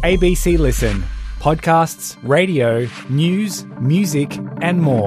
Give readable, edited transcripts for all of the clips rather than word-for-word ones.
ABC Listen. Podcasts, radio, news, music and more.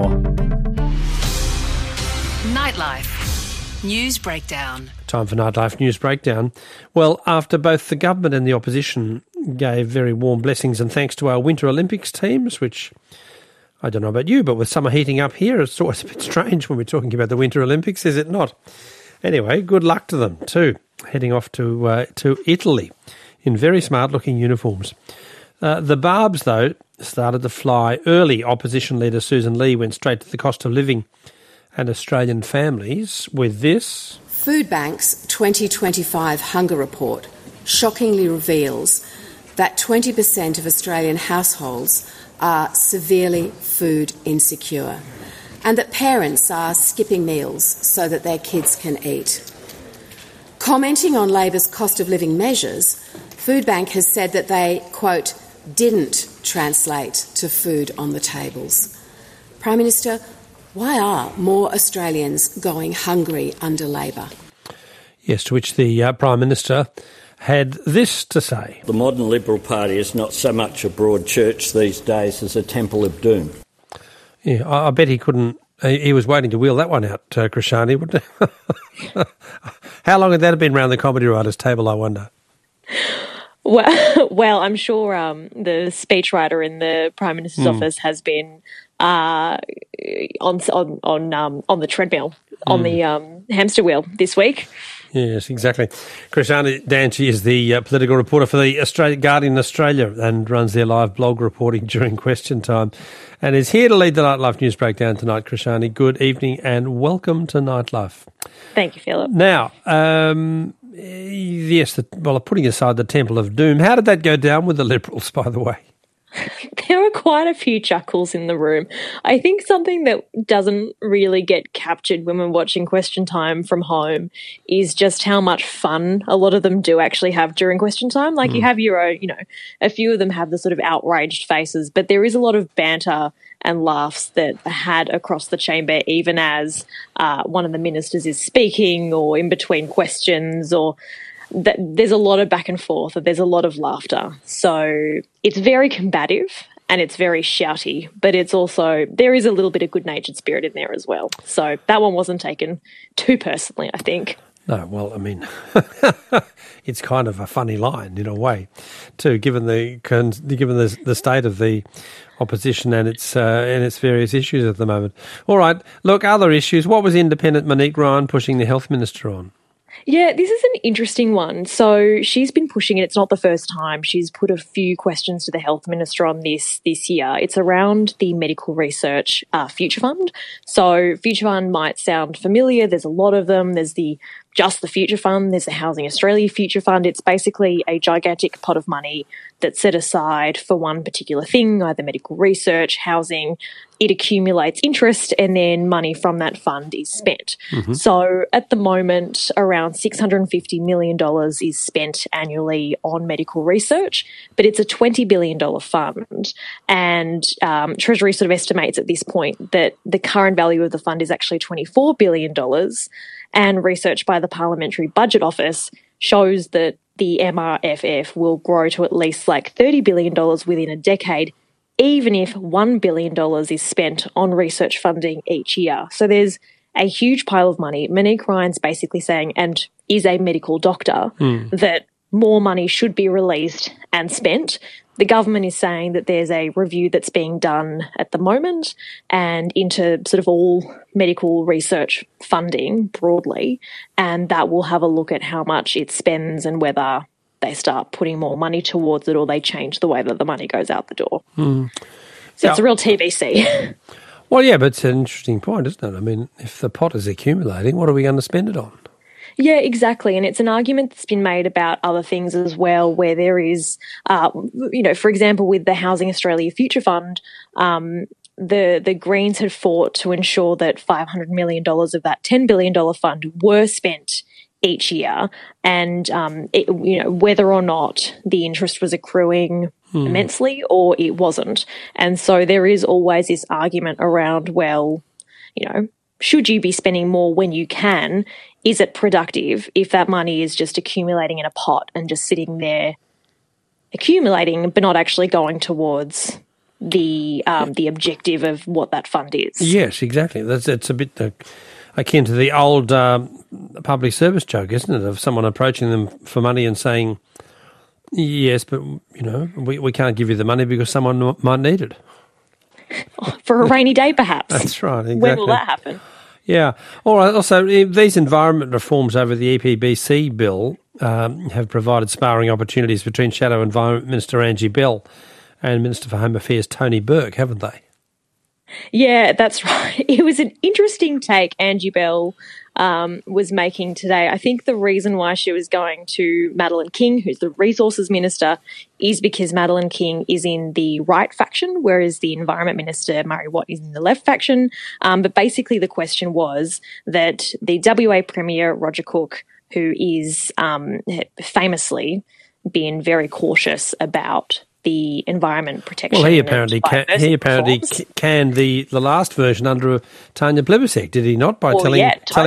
Nightlife. News Breakdown. Time for Nightlife News Breakdown. Well, after both the government and the opposition gave very warm blessings and thanks to our Winter Olympics teams, which I don't know about you, but with summer heating up here, it's always a bit strange when we're talking about the Winter Olympics, is it not? Anyway, good luck to them too, heading off to Italy in very smart-looking uniforms. The Barbs, though, started to fly early. Opposition leader Susan Lee went straight to the cost of living and Australian families with this. Foodbank's 2025 Hunger Report shockingly reveals that 20% of Australian households are severely food insecure and that parents are skipping meals so that their kids can eat. Commenting on Labor's cost of living measures, Foodbank has said that they, quote, didn't translate to food on the tables. Prime Minister, why are more Australians going hungry under Labor? Yes, to which the Prime Minister had this to say. The modern Liberal Party is not so much a broad church these days as a temple of doom. Yeah, I bet he couldn't. He was waiting to wheel that one out, Krishani, wouldn't he? How long had that been round the comedy writers' table, I wonder? Well, I'm sure the speechwriter in the Prime Minister's office has been on the treadmill, on the hamster wheel this week. Yes, exactly. Krishani Danchi is the political reporter for the Guardian Australia and runs their live blog reporting during question time and is here to lead the Nightlife News Breakdown tonight. Krishani, good evening and welcome to Nightlife. Thank you, Philip. Now, yes, putting aside the Temple of Doom, how did that go down with the Liberals, by the way? There were quite a few chuckles in the room. I think something that doesn't really get captured when we're watching Question Time from home is just how much fun a lot of them do actually have during Question Time. Like you have your own, a few of them have the sort of outraged faces, but there is a lot of banter and laughs that are had across the chamber, even as one of the ministers is speaking or in between questions or there's a lot of back and forth, there's a lot of laughter. So it's very combative and it's very shouty, but it's also, there is a little bit of good-natured spirit in there as well. So that one wasn't taken too personally, I think. No, well, I mean, it's kind of a funny line in a way, too, given the state of the opposition and its various issues at the moment. All right, look, other issues. What was independent Monique Ryan pushing the health minister on? Yeah, this is an interesting one. So she's been pushing it. It's not the first time. She's put a few questions to the health minister on this year. It's around the Medical Research Future Fund. So Future Fund might sound familiar. There's a lot of them. There's just the Future Fund. There's the Housing Australia Future Fund. It's basically a gigantic pot of money that's set aside for one particular thing, either medical research, housing. It accumulates interest and then money from that fund is spent. Mm-hmm. So at the moment, around $650 million is spent annually on medical research, but it's a $20 billion fund. And Treasury sort of estimates at this point that the current value of the fund is actually $24 billion. And research by the Parliamentary Budget Office shows that the MRFF will grow to at least like $30 billion within a decade, even if $1 billion is spent on research funding each year. So there's a huge pile of money. Monique Ryan's basically saying, and is a medical doctor, that more money should be released and spent. The government is saying that there's a review that's being done at the moment and into sort of all medical research funding broadly, and that will have a look at how much it spends and whether they start putting more money towards it or they change the way that the money goes out the door. So it's a real TBC. Well, yeah, but it's an interesting point, isn't it? I mean, if the pot is accumulating, what are we going to spend it on? Yeah, exactly. And it's an argument that's been made about other things as well, where there is, for example, with the Housing Australia Future Fund, the Greens had fought to ensure that $500 million of that $10 billion fund were spent each year, and whether or not the interest was accruing immensely or it wasn't. And so there is always this argument around, well, should you be spending more when you can? Is it productive if that money is just accumulating in a pot and just sitting there accumulating but not actually going towards the objective of what that fund is. Yes, exactly. It's a bit akin to the old public service joke, isn't it, of someone approaching them for money and saying, yes, but, we can't give you the money because someone might need it. For a rainy day, perhaps. That's right, exactly. When will that happen? Yeah. All right. Also, these environment reforms over the EPBC bill have provided sparring opportunities between Shadow Environment Minister Angie Bell and Minister for Home Affairs Tony Burke, haven't they? Yeah, that's right. It was an interesting take Angie Bell was making today. I think the reason why she was going to Madeleine King, who's the Resources Minister, is because Madeleine King is in the right faction, whereas the Environment Minister, Murray Watt, is in the left faction. But basically the question was that the WA Premier, Roger Cook, who is famously been very cautious about the environment protection. Well, he apparently canned the last version under Tanya Plibersek, did he not? By telling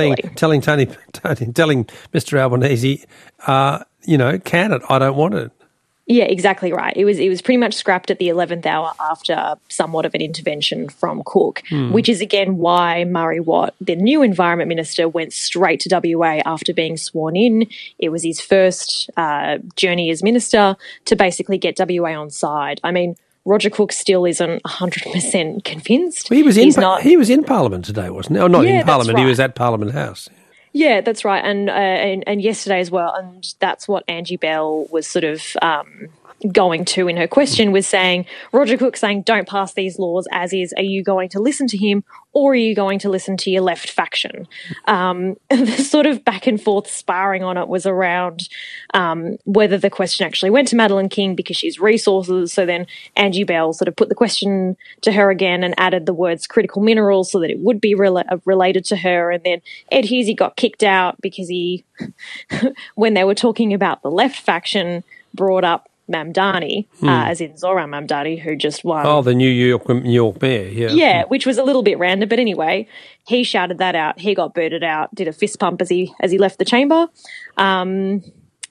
Mr. Albanese, can it? I don't want it. Yeah, exactly right. It was pretty much scrapped at the 11th hour after somewhat of an intervention from Cook, which is again why Murray Watt, the new Environment Minister, went straight to WA after being sworn in. It was his first journey as minister to basically get WA on side. I mean, Roger Cook still isn't 100% convinced. Well, he was in Parliament today, wasn't he? Oh, not in Parliament. Right. He was at Parliament House. Yeah, that's right, and yesterday as well, and that's what Angie Bell was sort of going to in her question, was saying, Roger Cook saying, don't pass these laws as is. Are you going to listen to him, or are you going to listen to your left faction? The sort of back and forth sparring on it was around whether the question actually went to Madeleine King because she's resources. So then Angie Bell sort of put the question to her again and added the words critical minerals so that it would be related to her. And then Ed Heasey got kicked out because he, when they were talking about the left faction, brought up Mamdani, as in Zoran Mamdani, who just won. Oh, the New York mayor, yeah. Yeah, which was a little bit random, but anyway, he shouted that out. He got booted out, did a fist pump as he left the chamber, and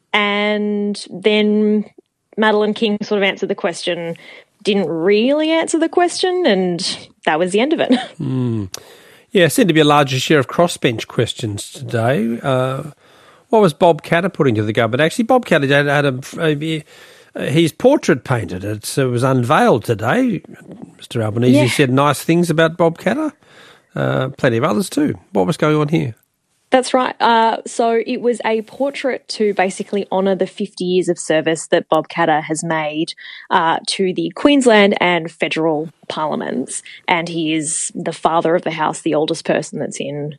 then Madeleine King sort of answered the question, didn't really answer the question, and that was the end of it. Yeah, seemed to be a larger share of crossbench questions today. What was Bob Katter putting to the government? Actually, Bob Katter had his portrait painted. It was unveiled today. Mr. Albanese said nice things about Bob Katter. Plenty of others too. What was going on here? That's right. So it was a portrait to basically honour the 50 years of service that Bob Katter has made to the Queensland and federal parliaments. And he is the father of the house, the oldest person that's in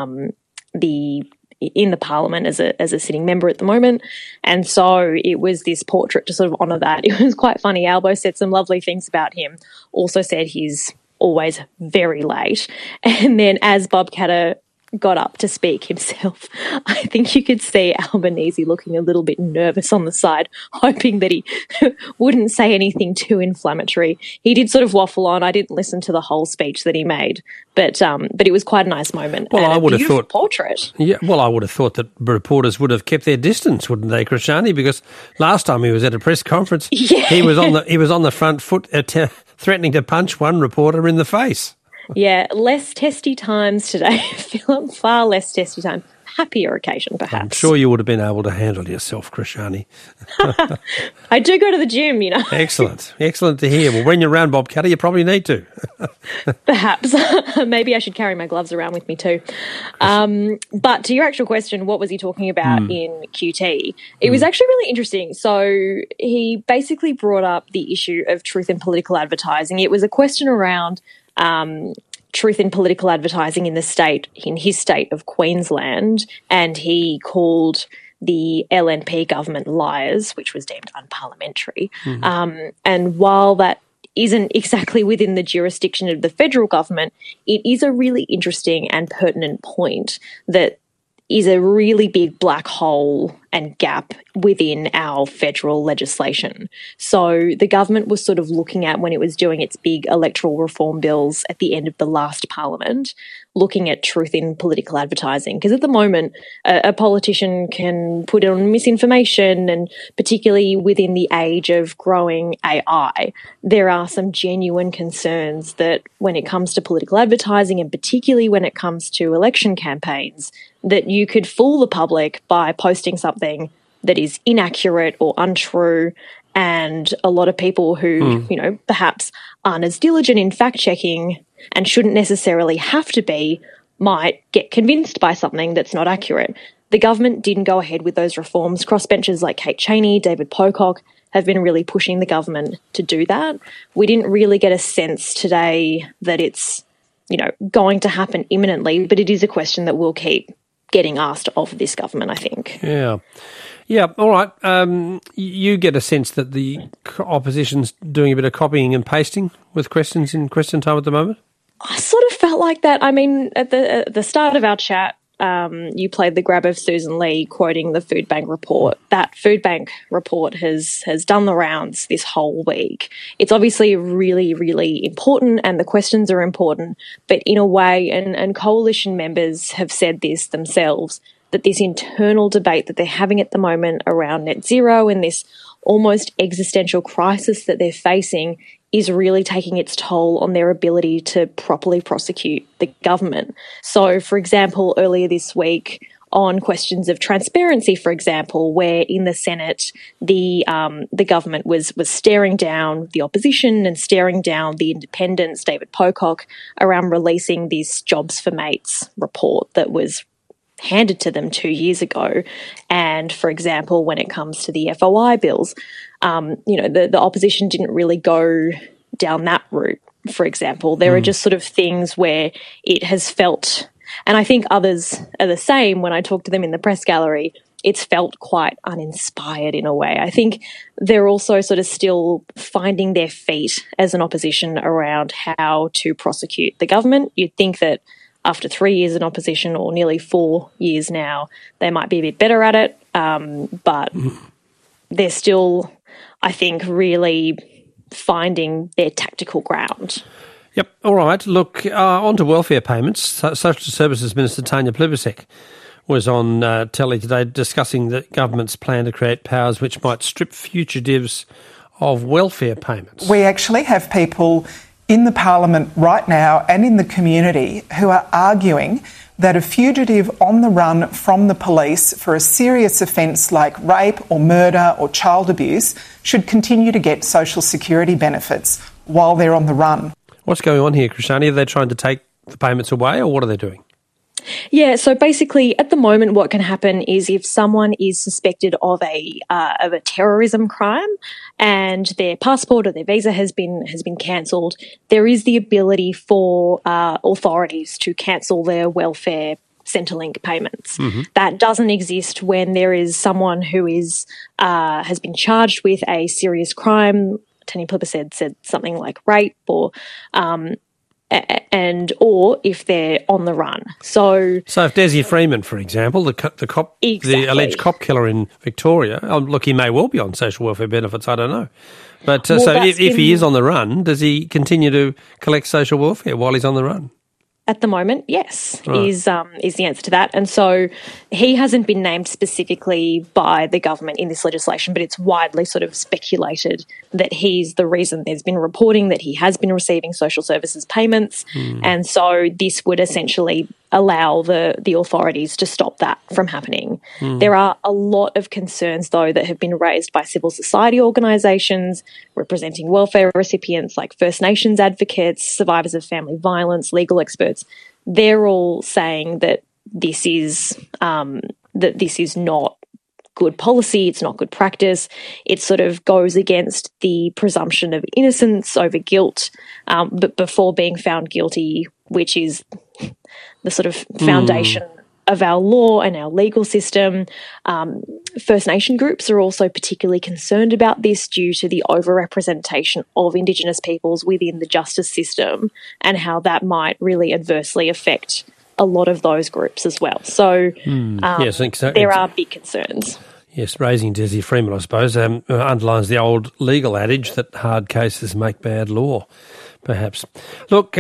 the parliament as a sitting member at the moment. And so it was this portrait to sort of honour that. It was quite funny. Albo said some lovely things about him, also said he's always very late. And then as Bob Katter got up to speak himself, I think you could see Albanese looking a little bit nervous on the side, hoping that he wouldn't say anything too inflammatory. He did sort of waffle on. I didn't listen to the whole speech that he made, but it was quite a nice moment. Well, I would have thought portrait. Yeah, well, I would have thought that reporters would have kept their distance, wouldn't they, Krishani? Because last time he was at a press conference, he was on the front foot, threatening to punch one reporter in the face. Yeah, less testy times today, Philip, far less testy time. Happier occasion, perhaps. I'm sure you would have been able to handle yourself, Krishani. I do go to the gym, you know. Excellent. Excellent to hear. Well, when you're around Bob Katter, you probably need to. Perhaps. Maybe I should carry my gloves around with me too. But to your actual question, what was he talking about in QT? It was actually really interesting. So he basically brought up the issue of truth in political advertising. It was a question around truth in political advertising in his state of Queensland, and he called the LNP government liars, which was deemed unparliamentary. And while that isn't exactly within the jurisdiction of the federal government, it is a really interesting and pertinent point that is a really big black hole and gap within our federal legislation. So the government was sort of looking at, when it was doing its big electoral reform bills at the end of the last parliament, looking at truth in political advertising. Because at the moment, a politician can put on misinformation, and particularly within the age of growing AI, there are some genuine concerns that when it comes to political advertising, and particularly when it comes to election campaigns, that you could fool the public by posting something that is inaccurate or untrue. And a lot of people who, perhaps aren't as diligent in fact-checking and shouldn't necessarily have to be, might get convinced by something that's not accurate. The government didn't go ahead with those reforms. Crossbenchers like Kate Chaney, David Pocock have been really pushing the government to do that. We didn't really get a sense today that it's, going to happen imminently, but it is a question that will keep getting asked of this government, I think. Yeah. Yeah, all right. You get a sense that the opposition's doing a bit of copying and pasting with questions in question time at the moment? I sort of felt like that. I mean, at the start of our chat, you played the grab of Susan Lee quoting the Food Bank report. That Food Bank report has done the rounds this whole week. It's obviously really, really important, and the questions are important, but in a way, and coalition members have said this themselves, that this internal debate that they're having at the moment around net zero and this almost existential crisis that they're facing is really taking its toll on their ability to properly prosecute the government. So, for example, earlier this week, on questions of transparency, for example, where in the Senate the government was staring down the opposition and staring down the independents, David Pocock, around releasing this Jobs for Mates report that was handed to them 2 years ago. And, for example, when it comes to the FOI bills, the opposition didn't really go down that route, for example. There are just sort of things where it has felt, and I think others are the same when I talk to them in the press gallery, it's felt quite uninspired in a way. I think they're also sort of still finding their feet as an opposition around how to prosecute the government. You'd think that after 3 years in opposition, or nearly 4 years now, they might be a bit better at it, but they're still, I think, really finding their tactical ground. Yep. All right. Look, on to welfare payments. Social Services Minister Tanya Plibersek was on telly today discussing the government's plan to create powers which might strip fugitives of welfare payments. We actually have people in the Parliament right now and in the community who are arguing that a fugitive on the run from the police for a serious offence like rape or murder or child abuse should continue to get social security benefits while they're on the run. What's going on here, Krishani? Are they trying to take the payments away, or what are they doing? Yeah, so basically at the moment what can happen is if someone is suspected of a terrorism crime and their passport or their visa has been cancelled, there is the ability for authorities to cancel their welfare Centrelink payments. Mm-hmm. That doesn't exist when there is someone who is has been charged with a serious crime. Tanya Plibersek said something like rape or if they're on the run. So if Desi Freeman, for example, the cop, exactly. The alleged cop killer in Victoria, look, he may well be on social welfare benefits, I don't know. But if he is on the run, does he continue to collect social welfare while he's on the run? At the moment, yes, right. is the answer to that. And so he hasn't been named specifically by the government in this legislation, but it's widely sort of speculated that he's the reason. There's been reporting that he has been receiving social services payments. And so this would essentially allow the authorities to stop that from happening. There are a lot of concerns, though, that have been raised by civil society organisations representing welfare recipients like First Nations advocates, survivors of family violence, legal experts. They're all saying that this is not good policy, it's not good practice. It sort of goes against the presumption of innocence over guilt, but before being found guilty, which is the sort of foundation of our law and our legal system. First Nation groups are also particularly concerned about this due to the overrepresentation of Indigenous peoples within the justice system and how that might really adversely affect a lot of those groups as well. So there are big concerns. Yes, raising Desi Freeman, I suppose, underlines the old legal adage that hard cases make bad law, perhaps. Look,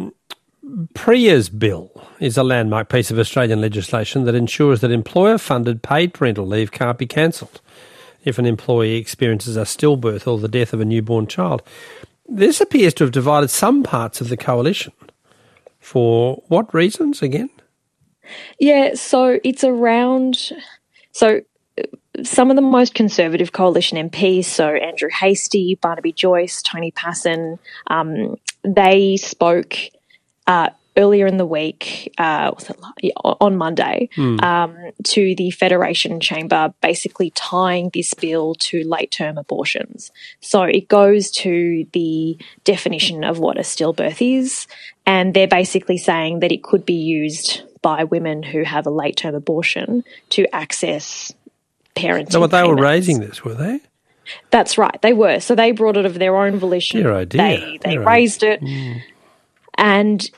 Priya's bill is a landmark piece of Australian legislation that ensures that employer-funded paid parental leave can't be cancelled if an employee experiences a stillbirth or the death of a newborn child. This appears to have divided some parts of the coalition. For what reasons, again? Yeah, so it's around... So some of the most conservative coalition MPs, so Andrew Hastie, Barnaby Joyce, Tony Passon, they spoke earlier in the week, on Monday, to the Federation Chamber, basically tying this bill to late-term abortions. So it goes to the definition of what a stillbirth is, and they're basically saying that it could be used by women who have a late-term abortion to access parenting. So they payments. were raising this, were they? That's right, they were. So they brought it of their own volition. Dear idea. They raised it, and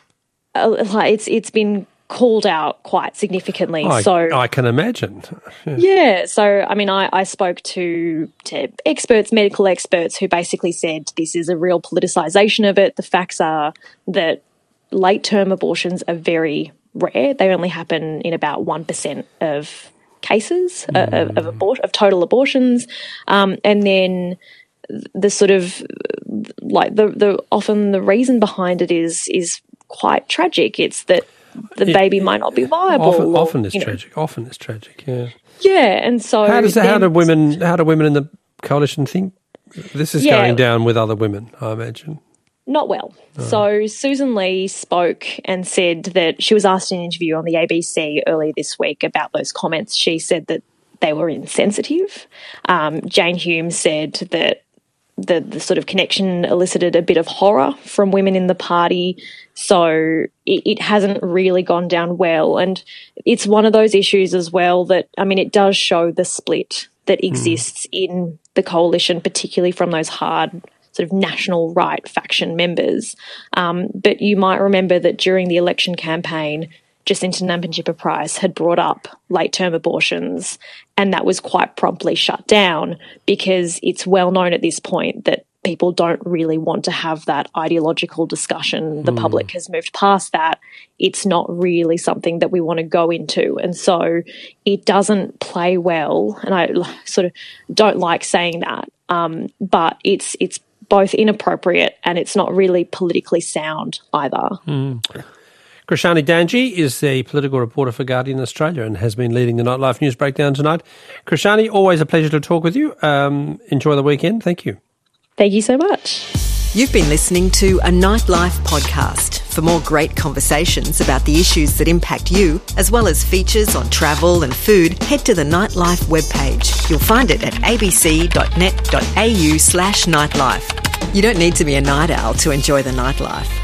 it's been called out quite significantly. I can imagine. Yeah. So, I mean, I spoke to experts, medical experts, who basically said this is a real politicisation of it. The facts are that late-term abortions are very rare. They only happen in about 1% of cases of total abortions, and then the sort of like the often the reason behind it is quite tragic. It's that the baby might not be viable. Often it's tragic. Often it's tragic. Yeah. Yeah, and so how do women in the coalition think this is going down with other women? I imagine. Not well. So Susan Lee spoke and said that she was asked in an interview on the ABC earlier this week about those comments. She said that they were insensitive. Jane Hume said that the sort of connection elicited a bit of horror from women in the party. So it hasn't really gone down well. And it's one of those issues as well that, I mean, it does show the split that exists in the coalition, particularly from those hard sort of national right faction members. But you might remember that during the election campaign, Jacinta Nampijinpa-Price had brought up late-term abortions, and that was quite promptly shut down because it's well known at this point that people don't really want to have that ideological discussion. The public has moved past that. It's not really something that we want to go into. And so it doesn't play well, and I sort of don't like saying that, but it's both inappropriate and it's not really politically sound either. Krishani Danji is the political reporter for Guardian Australia and has been leading the Nightlife News Breakdown tonight. Krishani, always a pleasure to talk with you. Enjoy the weekend. Thank you. Thank you so much. You've been listening to a Nightlife podcast. For more great conversations about the issues that impact you, as well as features on travel and food, head to the Nightlife webpage. You'll find it at abc.net.au/nightlife. You don't need to be a night owl to enjoy the nightlife.